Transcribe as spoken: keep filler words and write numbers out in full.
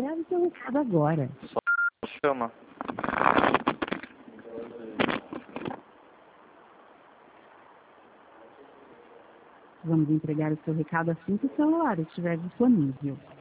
grave seu recado agora. Só chama. Vamos entregar o seu recado assim que o celular estiver disponível.